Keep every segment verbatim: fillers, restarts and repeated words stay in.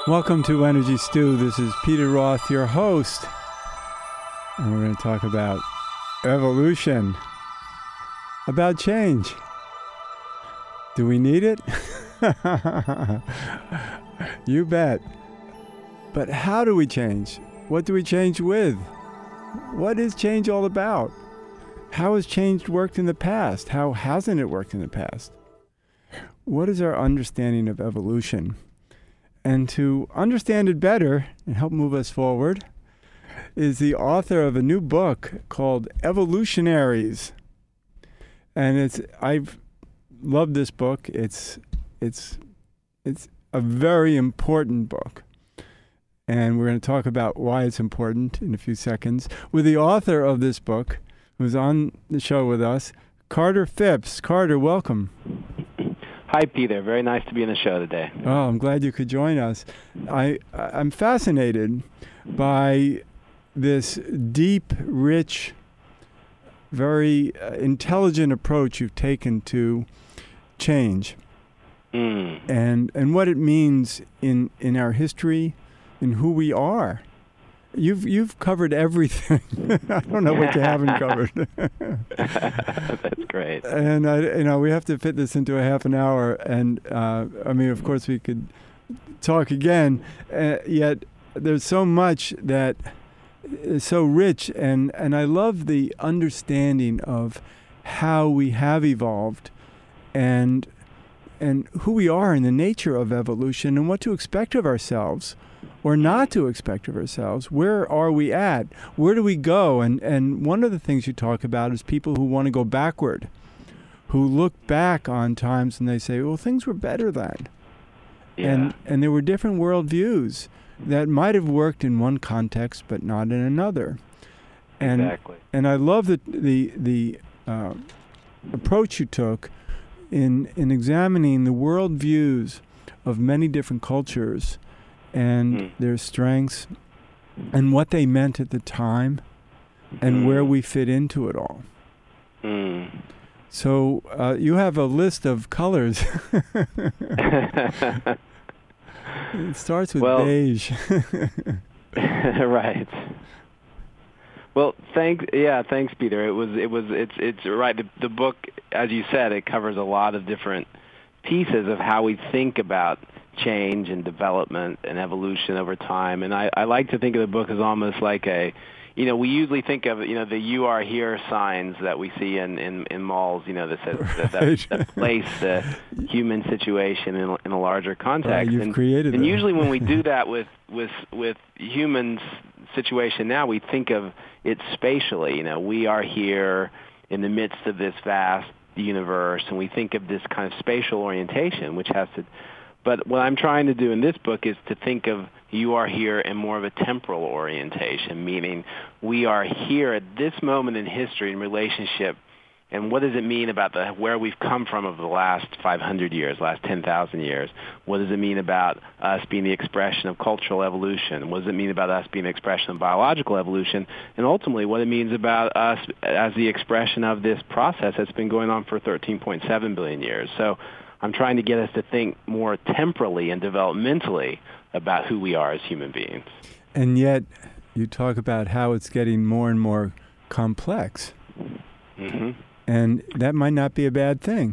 Welcome to Energy Stew. This is Peter Roth, your host. And we're going to talk about evolution, about change. Do we need it? You bet. But how do we change? What do we change with? What is change all about? How has change worked in the past? How hasn't it worked in the past? What is our understanding of evolution? And to understand it better and help move us forward is the author of a new book called Evolutionaries. And it's I've loved this book. It's it's it's a very important book. And we're going to talk about why it's important in a few seconds with the author of this book, who's on the show with us, Carter Phipps. Carter, welcome. Hi, Peter. Very nice to be on the show today. Oh, I'm glad you could join us. I, I'm fascinated by this deep, rich, very uh, intelligent approach you've taken to change Mm. and and what it means in, in our history, in who we are. You've you've covered everything. I don't know what you haven't covered. That's great. And I, you know, we have to fit this into a half an hour. And uh, I mean, of course, we could talk again. Uh, yet there's so much that is so rich, and and I love the understanding of how we have evolved, and and who we are in the nature of evolution, and what to expect of ourselves. Or not to expect of ourselves. Where are we at? Where do we go? And and one of the things you talk about is people who want to go backward, who look back on times and they say, well, things were better then. Yeah. And and there were different worldviews that might have worked in one context but not in another. And, exactly. And I love the the the uh, approach you took in in examining the worldviews of many different cultures and mm. their strengths, and what they meant at the time, and mm. where we fit into it all. Mm. So uh, you have a list of colors. It starts with well, beige. Right. Well, thanks. Yeah, thanks, Peter. It was. It was. It's. It's right. The, the book, as you said, it covers a lot of different pieces of how we think about change and development and evolution over time. And I, I like to think of the book as almost like a, you know, we usually think of, you know, the "you are here" signs that we see in, in, in malls, you know, that says right. that, that place the human situation in, in a larger context. Right, you've and created and them. Usually when we do that with, with, with humans' situation now, we think of it spatially. You know, we are here in the midst of this vast universe, and we think of this kind of spatial orientation, which has to... But what I'm trying to do in this book is to think of you are here in more of a temporal orientation, meaning we are here at this moment in history in relationship, and what does it mean about the where we've come from over the last five hundred years, last ten thousand years? What does it mean about us being the expression of cultural evolution? What does it mean about us being the expression of biological evolution? And ultimately, what it means about us as the expression of this process that's been going on for thirteen point seven billion years. So I'm trying to get us to think more temporally and developmentally about who we are as human beings. And yet, you talk about how it's getting more and more complex. Mm-hmm. And that might not be a bad thing.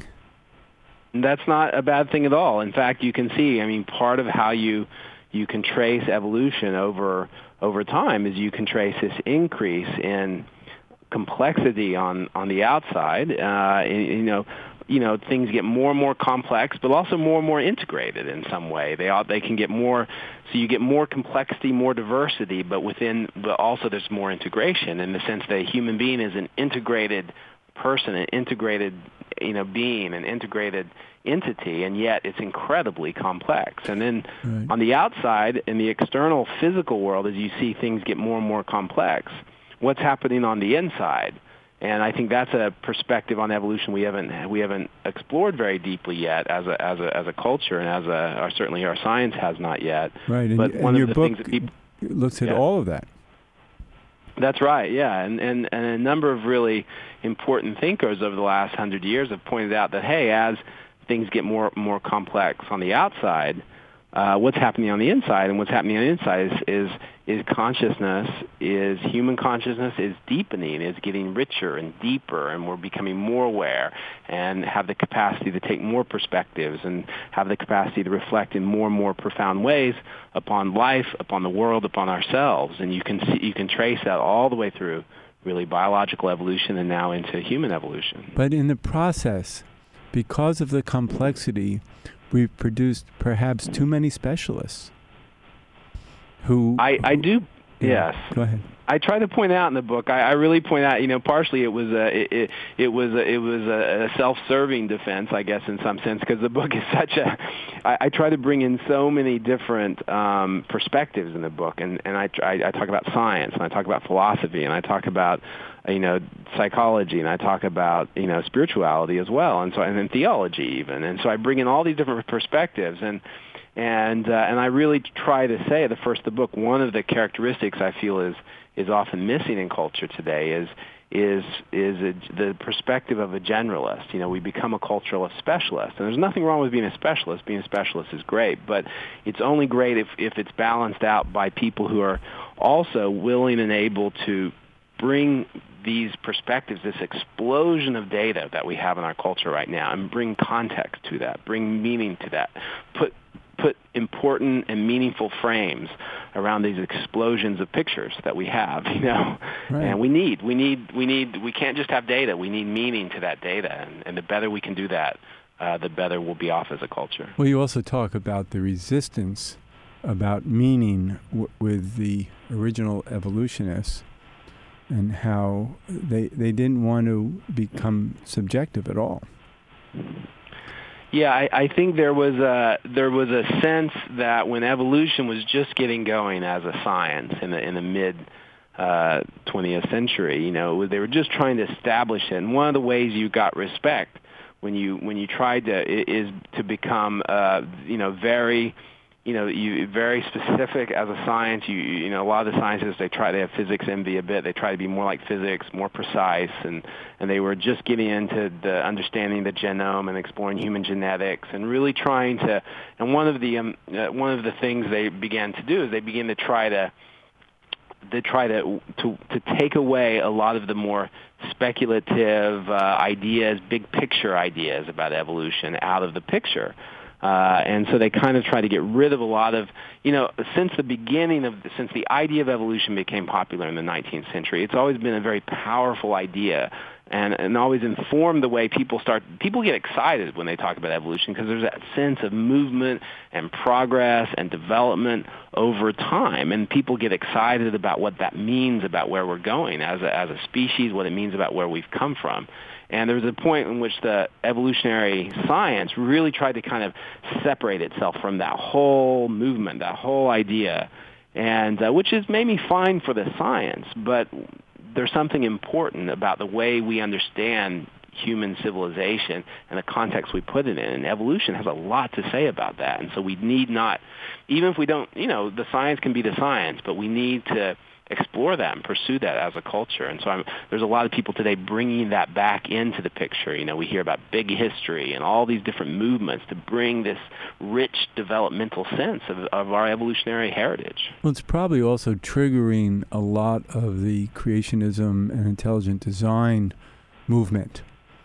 That's not a bad thing at all. In fact, you can see, I mean, part of how you you can trace evolution over over time is you can trace this increase in complexity on, on the outside. Uh, you know, you know, things get more and more complex, but also more and more integrated in some way. They all, they can get more, so you get more complexity, more diversity, but within, but also there's more integration in the sense that a human being is an integrated person, an integrated, you know, being, an integrated entity, and yet it's incredibly complex. And then right. on the outside, in the external physical world, as you see things get more and more complex, what's happening on the inside? And I think that's a perspective on evolution we haven't we haven't explored very deeply yet as a as a as a culture, and as a or certainly our science has not yet. Right, and, but and one your of the book things that people, looks at yeah. all of that. That's right, yeah, and, and and a number of really important thinkers over the last hundred years have pointed out that hey, as things get more more complex on the outside, uh, what's happening on the inside, and what's happening on the inside is, is is consciousness, is human consciousness is deepening, is getting richer and deeper, and we're becoming more aware and have the capacity to take more perspectives and have the capacity to reflect in more and more profound ways upon life, upon the world, upon ourselves. And you can see, you can trace that all the way through really biological evolution and now into human evolution. But in the process, because of the complexity, we've produced perhaps too many specialists. Who, I, I do, yeah, yes. Go ahead. I try to point out in the book. I, I really point out, you know, partially it was a it, it, it was a, it was a self-serving defense, I guess, in some sense, because the book is such a. I, I try to bring in so many different um, perspectives in the book, and and I, I I talk about science, and I talk about philosophy, and I talk about you know psychology, and I talk about you know spirituality as well, and so and then theology even, and so I bring in all these different perspectives and. And uh, and I really try to say at the first of the book, one of the characteristics I feel is is often missing in culture today is is is a, the perspective of a generalist. You know, we become a cultural specialist, and there's nothing wrong with being a specialist. Being a specialist is great, but it's only great if if it's balanced out by people who are also willing and able to bring these perspectives, this explosion of data that we have in our culture right now, and bring context to that, bring meaning to that, put put important and meaningful frames around these explosions of pictures that we have, you know, right. And we need, we need, we need, we can't just have data. We need meaning to that data, and, and the better we can do that, uh, the better we'll be off as a culture. Well, you also talk about the resistance about meaning w- with the original evolutionists and how they they didn't want to become subjective at all. Yeah, I, I think there was a there was a sense that when evolution was just getting going as a science in the in the mid uh, twentieth century, you know, they were just trying to establish it. And one of the ways you got respect when you when you tried to is to become uh, you know very you know, you very specific as a science. You you know, a lot of the scientists, they try to have physics envy a bit. They try to be more like physics, more precise, and and they were just getting into the understanding the genome and exploring human genetics and really trying to. And one of the um, uh, one of the things they began to do is they began to try to. They try to, to to take away a lot of the more speculative uh, ideas, big picture ideas about evolution out of the picture. Uh, and so they kind of try to get rid of a lot of, you know, since the beginning of, since the idea of evolution became popular in the nineteenth century, it's always been a very powerful idea and, and always informed the way people start, people get excited when they talk about evolution because there's that sense of movement and progress and development over time. And people get excited about what that means about where we're going as a, as a species, what it means about where we've come from. And there was a point in which the evolutionary science really tried to kind of separate itself from that whole movement, that whole idea, and uh, which is maybe fine for the science, but there's something important about the way we understand human civilization and the context we put it in. And evolution has a lot to say about that. And so we need not, even if we don't, you know, the science can be the science, but we need to explore that and pursue that as a culture. And so I'm, there's a lot of people today bringing that back into the picture. You know, we hear about big history and all these different movements to bring this rich developmental sense of, of our evolutionary heritage. Well, it's probably also triggering a lot of the creationism and intelligent design movement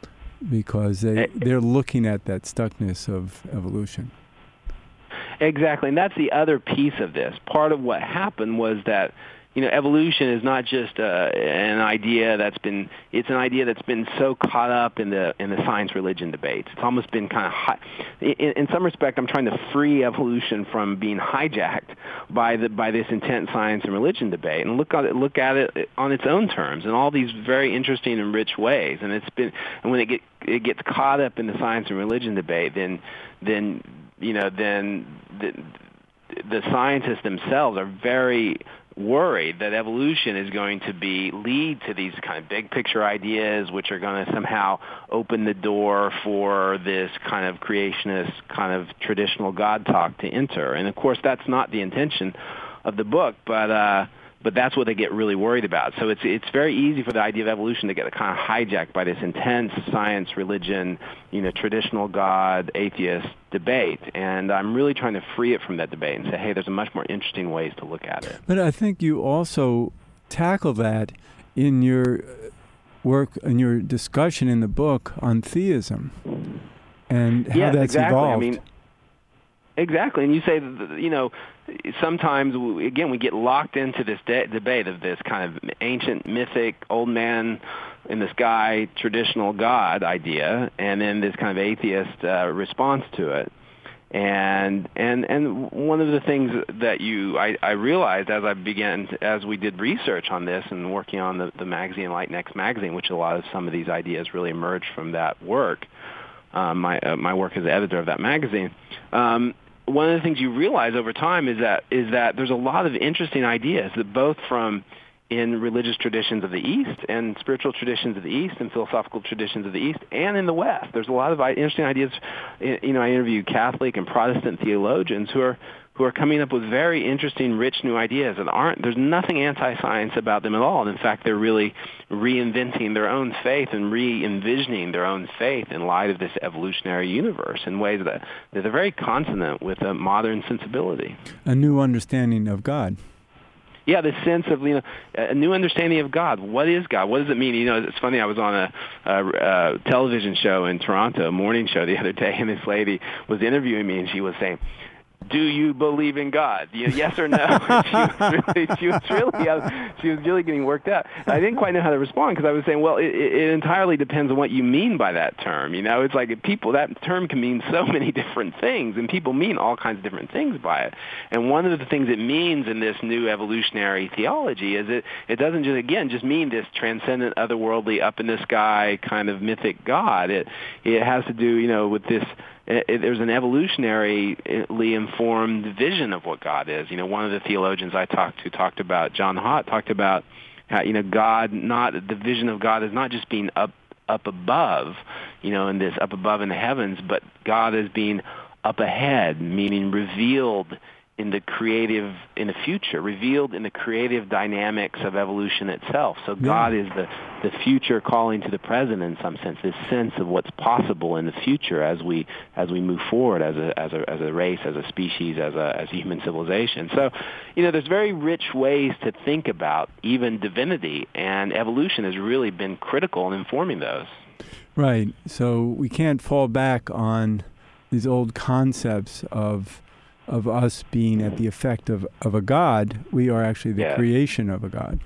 because they, they're looking at that stuckness of evolution. Exactly, and that's the other piece of this. Part of what happened was that you know, evolution is not just uh, an idea that's been, it's an idea that's been so caught up in the in the science-religion debates. It's almost been kind of, hi- in, in some respect, I'm trying to free evolution from being hijacked by the by this intense science and religion debate and look at it, look at it on its own terms in all these very interesting and rich ways. And it's been, and when it get it gets caught up in the science and religion debate, then then you know then the, the scientists themselves are very worried that evolution is going to be lead to these kind of big picture ideas which are going to somehow open the door for this kind of creationist kind of traditional God talk to enter. And of course that's not the intention of the book, but uh but that's what they get really worried about. So it's it's very easy for the idea of evolution to get kind of hijacked by this intense science, religion, you know, traditional God, atheist debate. And I'm really trying to free it from that debate and say, hey, there's a much more interesting ways to look at it. But I think you also tackle that in your work, in your discussion in the book on theism and how yes, that's exactly. evolved. I mean, exactly. And you say, that, you know, sometimes, again, we get locked into this de- debate of this kind of ancient, mythic, old man in the sky, traditional God idea, and then this kind of atheist uh, response to it. And and and one of the things that you I, I realized as I began as we did research on this and working on the, the magazine Enlighten-X magazine, which a lot of some of these ideas really emerged from that work. Um, my uh, my work as editor of that magazine. Um, one of the things you realize over time is that is that there's a lot of interesting ideas that both from in religious traditions of the East and spiritual traditions of the East and philosophical traditions of the East and in the West. There's a lot of interesting ideas. You know, I interviewed Catholic and Protestant theologians who are who are coming up with very interesting, rich new ideas that aren't, there's nothing anti-science about them at all. And in fact, they're really reinventing their own faith and re-envisioning their own faith in light of this evolutionary universe in ways that, that are very consonant with a modern sensibility. A new understanding of God. Yeah, this sense of, you know, a new understanding of God. What is God? What does it mean? You know, it's funny, I was on a, a, a television show in Toronto, a morning show the other day, and this lady was interviewing me, and she was saying, do you believe in God? You know, yes or no? she was really, she was really, uh, she was really getting worked up. And I didn't quite know how to respond because I was saying, well, it, it entirely depends on what you mean by that term. You know, it's like if people, that term can mean so many different things, and people mean all kinds of different things by it. And one of the things it means in this new evolutionary theology is it it doesn't just again just mean this transcendent, otherworldly, up in the sky kind of mythic God. It it has to do, you know, with this. It, it, there's an evolutionarily informed vision of what God is. You know, one of the theologians I talked to talked about, John Hott, talked about how, you know, God, not the vision of God is not just being up up above, you know, in this up above in the heavens, but God is being up ahead, meaning revealed in the creative, in the future, revealed in the creative dynamics of evolution itself. So God yeah. is the, the future calling to the present in some sense, this sense of what's possible in the future as we as we move forward as a as a as a race, as a species, as a as a human civilization. So, you know, there's very rich ways to think about even divinity, and evolution has really been critical in informing those. Right. So we can't fall back on these old concepts of of us being at the effect of, of a God. We are actually the yes. creation of a God.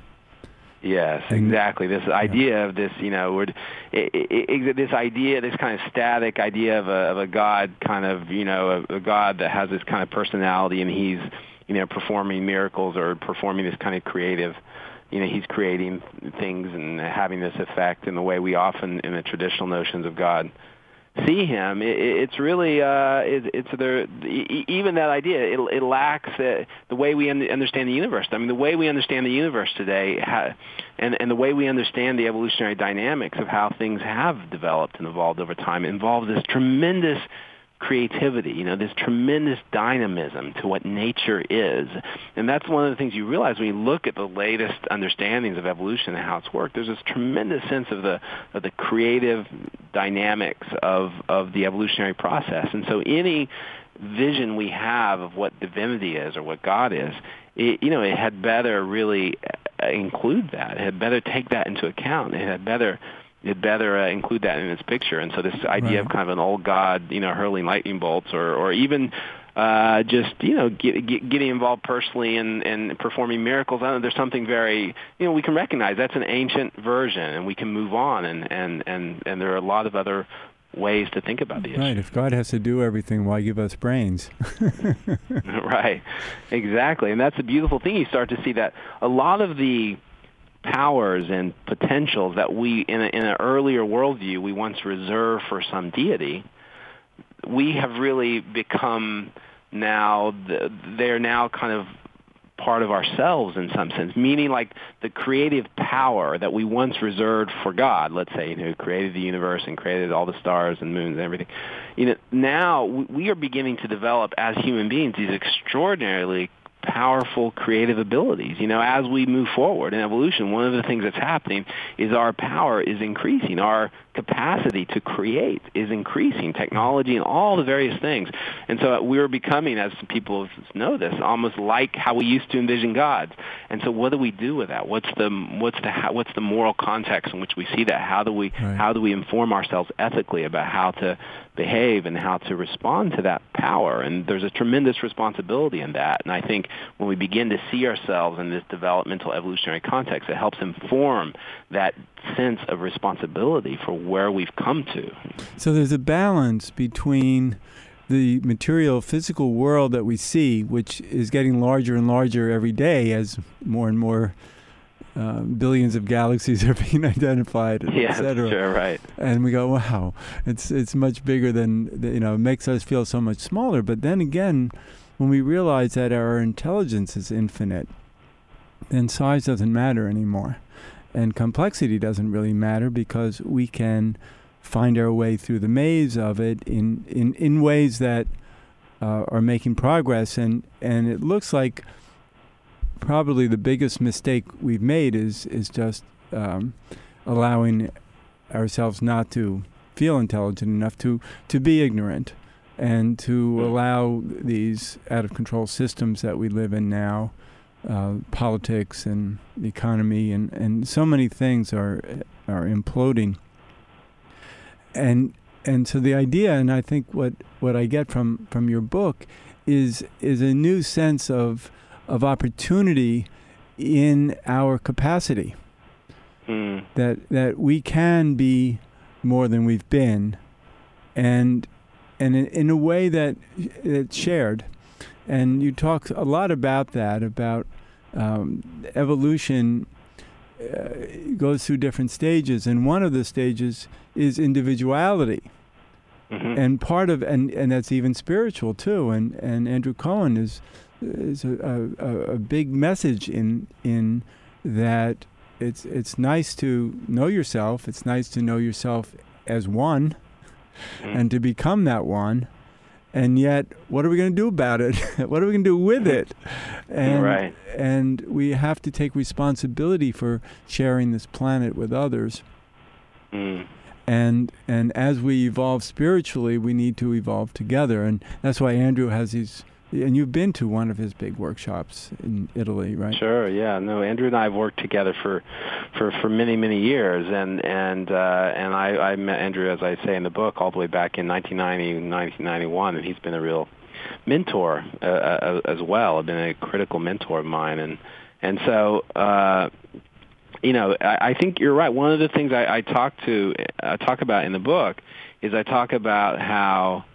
Yes, and, exactly. This idea yeah. of this, you know, it, it, it, this idea, this kind of static idea of a, of a God kind of, you know, a, a God that has this kind of personality and he's, you know, performing miracles or performing this kind of creative, you know, he's creating things and having this effect in the way we often, in the traditional notions of God, see him. It, it's really uh, it, it's the even that idea. It, it lacks uh, the way we un- understand the universe. I mean, the way we understand the universe today, ha- and and the way we understand the evolutionary dynamics of how things have developed and evolved over time, involves this tremendous creativity, you know, this tremendous dynamism to what nature is. And that's one of the things you realize when you look at the latest understandings of evolution and how it's worked. There's this tremendous sense of the of the creative dynamics of, of the evolutionary process. And so any vision we have of what divinity is or what God is, it, you know, it had better really include that. It had better take that into account. It had better It better uh, include that in its picture. And so this idea right. of kind of an old God, you know, hurling lightning bolts, or, or even uh, just, you know, get, get, getting involved personally in, in performing miracles. I don't know, there's something very, you know, we can recognize that's an ancient version, and we can move on. And, and, and, and there are a lot of other ways to think about the issue. Right. If God has to do everything, why give us brains? Right. Exactly. And that's a beautiful thing. You start to see that a lot of the powers and potentials that we, in, a, in an earlier worldview, we once reserved for some deity, we have really become now, the, they're now kind of part of ourselves in some sense, meaning like the creative power that we once reserved for God, let's say, you know, who created the universe and created all the stars and moons and everything. You know, now we are beginning to develop as human beings these extraordinarily powerful creative abilities. You know, as we move forward in evolution, one of the things that's happening is our power is increasing. Our capacity to create is increasing, technology and all the various things. And so we're becoming, as people know this, almost like how we used to envision gods. And so what do we do with that? What's the what's the what's the moral context in which we see that? How do we right. how do we inform ourselves ethically about how to behave and how to respond to that power? And there's a tremendous responsibility in that. And I think when we begin to see ourselves in this developmental evolutionary context, it helps inform that sense of responsibility for where we've come to. So there's a balance between the material physical world that we see, which is getting larger and larger every day as more and more uh, billions of galaxies are being identified, yeah, et cetera. Sure, right. And we go, wow, it's it's much bigger than, you know, it makes us feel so much smaller. But then again, when we realize that our intelligence is infinite, then size doesn't matter anymore. And complexity doesn't really matter because we can find our way through the maze of it in, in, in ways that uh, are making progress. And, and it looks like probably the biggest mistake we've made is, is just um, allowing ourselves not to feel intelligent enough to, to be ignorant and to allow these out-of-control systems that we live in now, Uh, politics and the economy and, and so many things are are imploding. And and so the idea, and I think what, what I get from, from your book is is a new sense of of opportunity in our capacity. Mm. That that we can be more than we've been, and and in, in a way that it's shared. And you talk a lot about that, about um, evolution uh, goes through different stages, and one of the stages is individuality. Mm-hmm. And part of, and, and that's even spiritual too. And, and Andrew Cohen is is a, a, a big message in in that it's it's nice to know yourself. It's nice to know yourself as one, mm-hmm. and to become that one. And yet, what are we going to do about it? What are we going to do with it? And, right. and we have to take responsibility for sharing this planet with others. Mm. And and as we evolve spiritually, we need to evolve together. And that's why Andrew has these... And you've been to one of his big workshops in Italy, right? Sure, yeah. No, Andrew and I have worked together for, for, for many, many years, and and uh, and I, I met Andrew, as I say in the book, all the way back in nineteen ninety, nineteen ninety-one, and he's been a real mentor uh, as well. I've been a critical mentor of mine, and and so uh, you know, I, I think you're right. One of the things I, I talk to I talk about in the book is I talk about how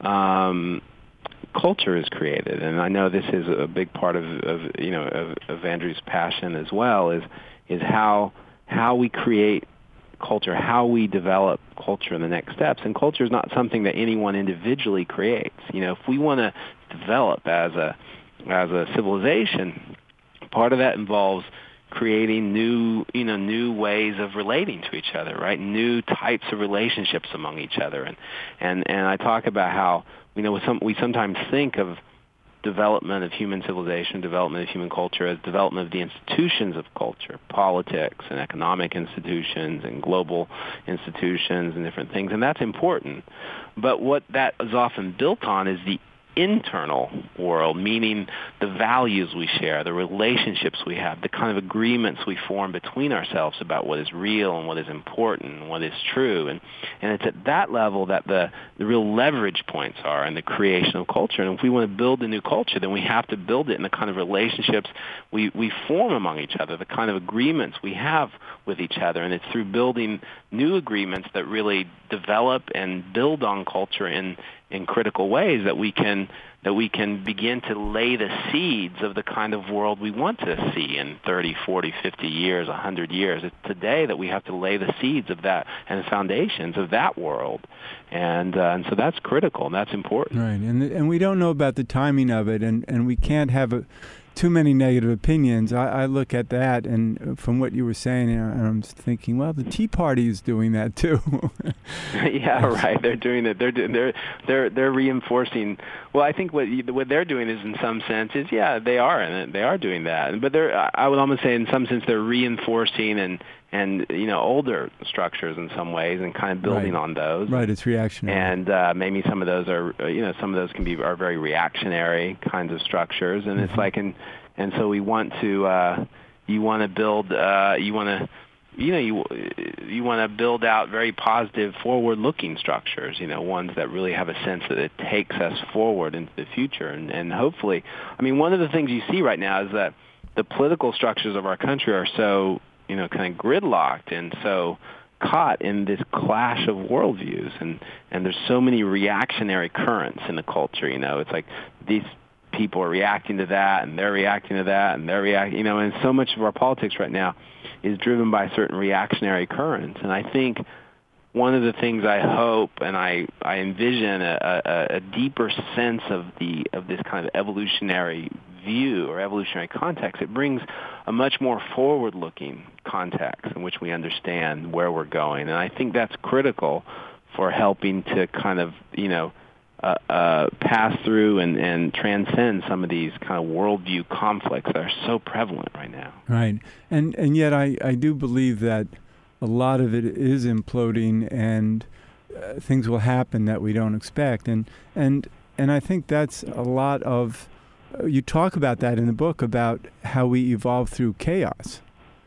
Um, culture is created, and I know this is a big part of, of you know of, of Andrew's passion as well. Is is how how we create culture, how we develop culture in the next steps. And culture is not something that anyone individually creates. You know, if we want to develop as a as a civilization, part of that involves creating new, you know, new ways of relating to each other, right? New types of relationships among each other, and and and I talk about how, you know, some, we sometimes think of development of human civilization, development of human culture as development of the institutions of culture, politics and economic institutions and global institutions and different things, and that's important. But what that is often built on is the internal world, meaning the values we share, the relationships we have, the kind of agreements we form between ourselves about what is real and what is important and what is true. And, and it's at that level that the, the real leverage points are in the creation of culture. And if we want to build a new culture, then we have to build it in the kind of relationships we, we form among each other, the kind of agreements we have with each other. And it's through building new agreements that really develop and build on culture in in critical ways that we can that we can begin to lay the seeds of the kind of world we want to see in thirty, forty, fifty years, one hundred years. It's today that we have to lay the seeds of that and the foundations of that world. And uh, and so that's critical, and that's important. Right, and and we don't know about the timing of it, and, and we can't have a too many negative opinions. I, I look at that, and from what you were saying, and I'm thinking, well, the Tea Party is doing that too. Yeah, right. They're doing it. They're they're they're they're reinforcing. Well, I think what you, what they're doing is, in some sense, is yeah, they are, and they are doing that. But they're, I would almost say, in some sense, they're reinforcing and and you know older structures in some ways, and kind of building right. on those. Right. It's reactionary. And uh, maybe some of those are, you know, some of those can be are very reactionary kinds of structures, and mm-hmm. it's like, and and so we want to, uh, you want to build, uh, you want to. You know, you you want to build out very positive, forward-looking structures. You know, ones that really have a sense that it takes us forward into the future, and and hopefully, I mean, one of the things you see right now is that the political structures of our country are so, you know, kind of gridlocked and so caught in this clash of worldviews, and and there's so many reactionary currents in the culture. You know, it's like these people are reacting to that, and they're reacting to that, and they're reacting. You know, and so much of our politics right now is driven by certain reactionary currents. And I think one of the things I hope and I, I envision a, a, a deeper sense of the of this kind of evolutionary view or evolutionary context. It brings a much more forward-looking context in which we understand where we're going. And I think that's critical for helping to kind of, you know, Uh, uh, pass through and, and transcend some of these kind of worldview conflicts that are so prevalent right now. Right. And and yet I, I do believe that a lot of it is imploding, and uh, things will happen that we don't expect. And and and I think that's a lot of, uh, you talk about that in the book, about how we evolve through chaos.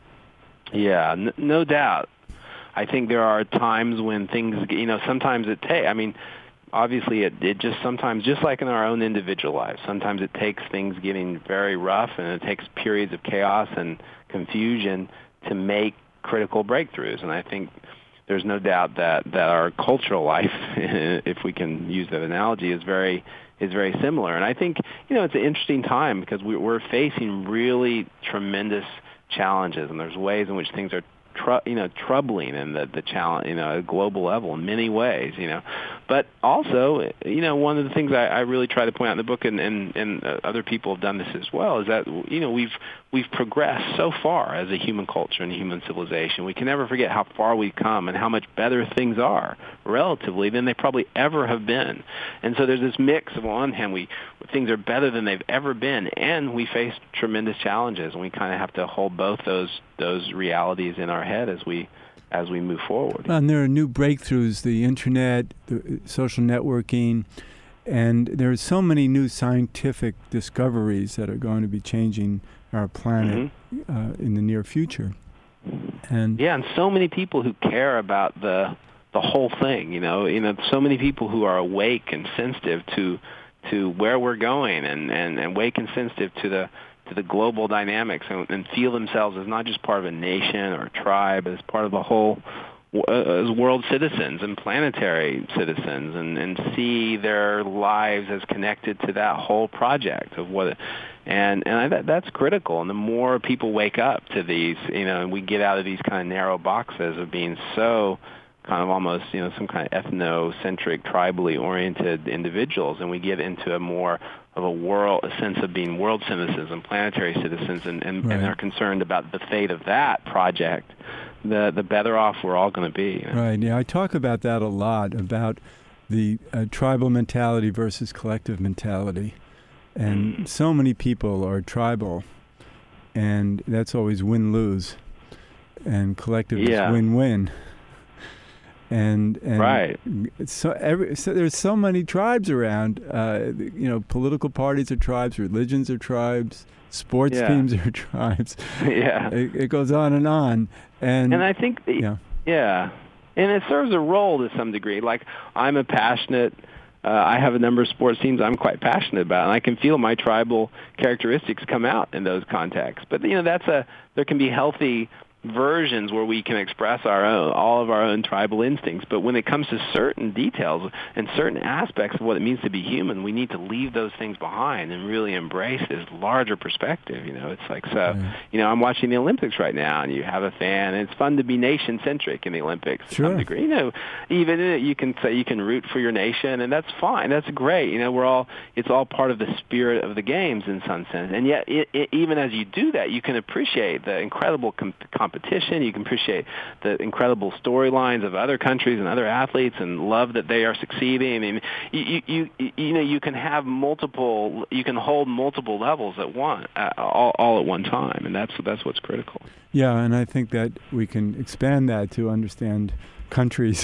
Yeah, n- no doubt. I think there are times when things, you know, sometimes it takes, I mean, obviously, it, it just sometimes, just like in our own individual lives, sometimes it takes things getting very rough, and it takes periods of chaos and confusion to make critical breakthroughs. And I think there's no doubt that, that our cultural life, if we can use that analogy, is very is very similar. And I think, you know, it's an interesting time because we, we're facing really tremendous challenges, and there's ways in which things are Tr- you know, troubling in the, the challenge, you know, at a global level in many ways, you know. But also, you know, one of the things I, I really try to point out in the book, and, and, and uh, other people have done this as well, is that, you know, we've we've progressed so far as a human culture and a human civilization. We can never forget how far we've come and how much better things are relatively than they probably ever have been. And so there's this mix of, on one hand, we things are better than they've ever been, and we face tremendous challenges, and we kind of have to hold both those those realities in our head as we as we move forward. And there are new breakthroughs, the internet, the social networking, and there are so many new scientific discoveries that are going to be changing our planet mm-hmm. uh, in the near future. And yeah, and so many people who care about the the whole thing. You know, you know, so many people who are awake and sensitive to to where we're going, and, and, and awake and sensitive to the to the global dynamics, and, and feel themselves as not just part of a nation or a tribe, but as part of the whole, uh, as world citizens and planetary citizens, and, and see their lives as connected to that whole project of what, it, and and I, that, that's critical. And the more people wake up to these, you know, and we get out of these kind of narrow boxes of being so kind of almost, you know, some kind of ethnocentric, tribally oriented individuals, and we get into a more of a world, a sense of being world citizens and planetary citizens, and, and, right. and are concerned about the fate of that project, the the better off we're all going to be. You know? Right. Yeah, I talk about that a lot, about the uh, tribal mentality versus collective mentality, and mm. so many people are tribal, and that's always win-lose, and collective yeah. is win-win. And, and right. so, every, so there's so many tribes around. Uh, you know, political parties are tribes, religions are tribes, sports yeah. teams are tribes. yeah, it, it goes on and on. And and I think, the, yeah, yeah, and it serves a role to some degree. Like, I'm a passionate. Uh, I have a number of sports teams I'm quite passionate about, and I can feel my tribal characteristics come out in those contexts. But you know, that's a there can be healthy versions where we can express our own, all of our own tribal instincts. But when it comes to certain details and certain aspects of what it means to be human, we need to leave those things behind and really embrace this larger perspective. You know, it's like, so, yeah. you know, I'm watching the Olympics right now, and you have a fan, and it's fun to be nation-centric in the Olympics to sure. some degree. You know, even you can say you can root for your nation, and that's fine. That's great. You know, we're all, it's all part of the spirit of the games in some sense. And yet, it, it, even as you do that, you can appreciate the incredible com- competition. You can appreciate the incredible storylines of other countries and other athletes, and love that they are succeeding. I mean, you you you, you know, you can have multiple, you can hold multiple levels at one, uh, all, all at one time, and that's that's what's critical. Yeah, and I think that we can expand that to understand countries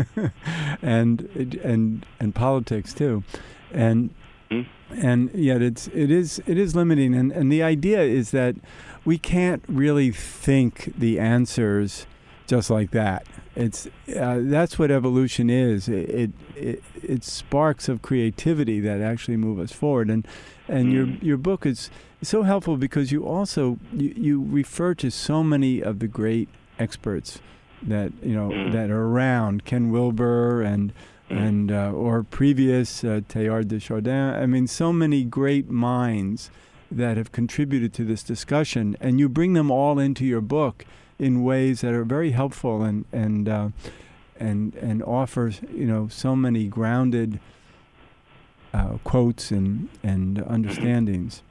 and and and politics too, and. And yet it's it is it is limiting, and, and the idea is that we can't really think the answers just like that. It's uh, that's what evolution is. It, it it it sparks of creativity that actually move us forward. And and your your book is so helpful because you also you, you refer to so many of the great experts that you know that are around, Ken Wilber and. And uh, or previous uh, Teilhard de Chardin. I mean, so many great minds that have contributed to this discussion, and you bring them all into your book in ways that are very helpful and and uh, and and offer you know so many grounded uh, quotes and and understandings.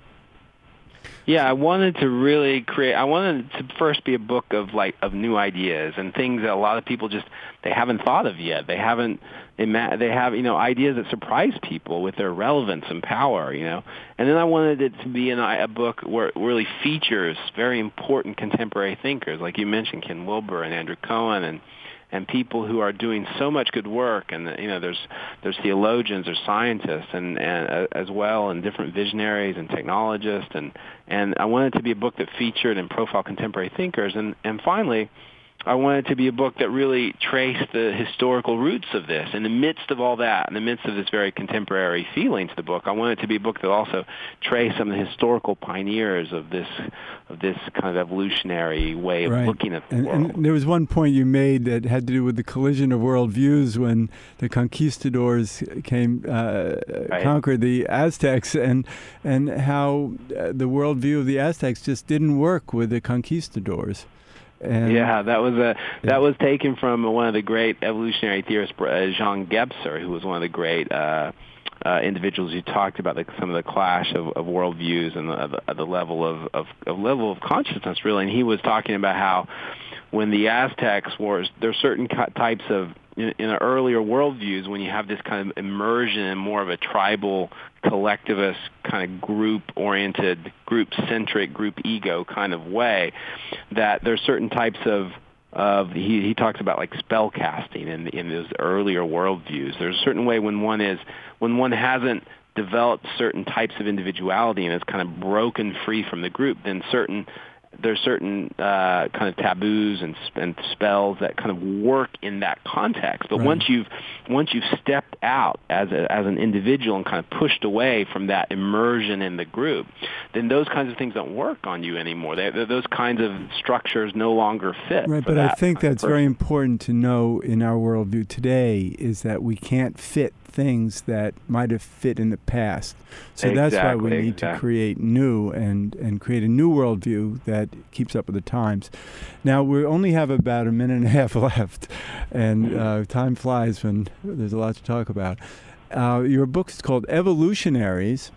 Yeah, I wanted to really create, I wanted to first be a book of like, of new ideas and things that a lot of people just, they haven't thought of yet. They haven't, ima- they have, you know, ideas that surprise people with their relevance and power, you know. And then I wanted it to be an, a book where it really features very important contemporary thinkers, like you mentioned, Ken Wilber and Andrew Cohen, and and people who are doing so much good work, and you know, there's there's theologians, there's scientists, and, and uh, as well, and different visionaries and technologists, and and I wanted it to be a book that featured and profiled contemporary thinkers, and and finally, I wanted it to be a book that really traced the historical roots of this. In the midst of all that, in the midst of this very contemporary feeling to the book, I wanted it to be a book that also traced some of the historical pioneers of this of this kind of evolutionary way of right. looking at the and, world. And there was one point you made that had to do with the collision of worldviews when the conquistadors came, uh, right. conquered the Aztecs, and and how uh, the worldview of the Aztecs just didn't work with the conquistadors. And yeah, that was a that was taken from one of the great evolutionary theorists, uh, Jean Gebser, who was one of the great uh, uh, individuals who talked about the, some of the clash of, of worldviews and the, the, the level of, of, of level of consciousness, really. And he was talking about how when the Aztecs were, there are certain types of in, in the earlier worldviews, when you have this kind of immersion in more of a tribal, collectivist, kind of group-oriented, group-centric, group ego kind of way, that there are certain types of of he he talks about like spell casting in in those earlier worldviews. There's a certain way when one is when one hasn't developed certain types of individuality and is kind of broken free from the group, then certain there's certain uh, kind of taboos and, and spells that kind of work in that context. But right. once you've once you've stepped out as a, as an individual and kind of pushed away from that immersion in the group, then those kinds of things don't work on you anymore. They, those kinds of structures no longer fit. Right, but I think that's very important to know in our worldview today is that we can't fit things that might have fit in the past. So exactly, that's why we need exactly. to create new and, and create a new worldview that keeps up with the times. Now, we only have about a minute and a half left, and uh, time flies when there's a lot to talk about. Uh, your book is called Evolutionaries,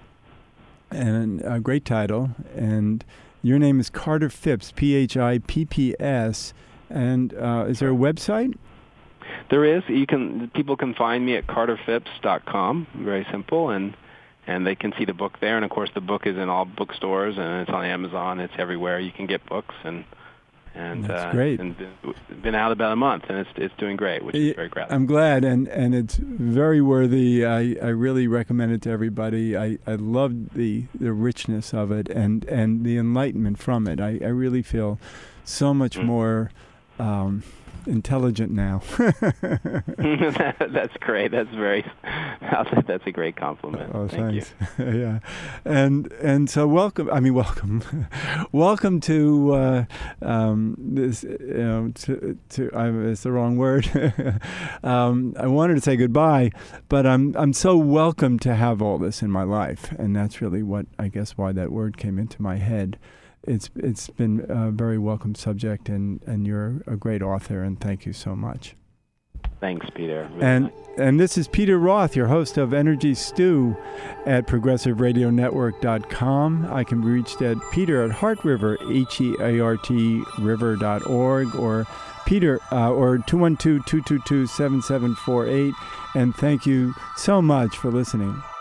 and a great title, and your name is Carter Phipps, P H I P P S, and uh, is there a website? There is. You can. People can find me at carter phipps dot com. Very simple, and and they can see the book there. And of course, the book is in all bookstores, and it's on Amazon. It's everywhere you can get books, and and that's uh, great. And been out about a month, and it's it's doing great, which is very gratifying. I'm glad, and and it's very worthy. I, I really recommend it to everybody. I I love the the richness of it and and the enlightenment from it. I I really feel so much mm. more. Um, intelligent now. That's great. That's very. That's a great compliment. Oh, Thank thanks. You. Yeah, and and so welcome. I mean, welcome, welcome to uh, um, this. You know, to to. I, it's the wrong word. um, I wanted to say goodbye, but I'm I'm so welcome to have all this in my life, and that's really what I guess why that word came into my head. It's it's been a very welcome subject, and, and you're a great author, and thank you so much. Thanks, Peter. Really and nice. and this is Peter Roth, your host of Energy Stew at progressive radio network dot com. I can be reached at Peter at Heart River, H E A R T river dot org, or Peter uh, or two one two, two two two, seven seven four eight. And thank you so much for listening.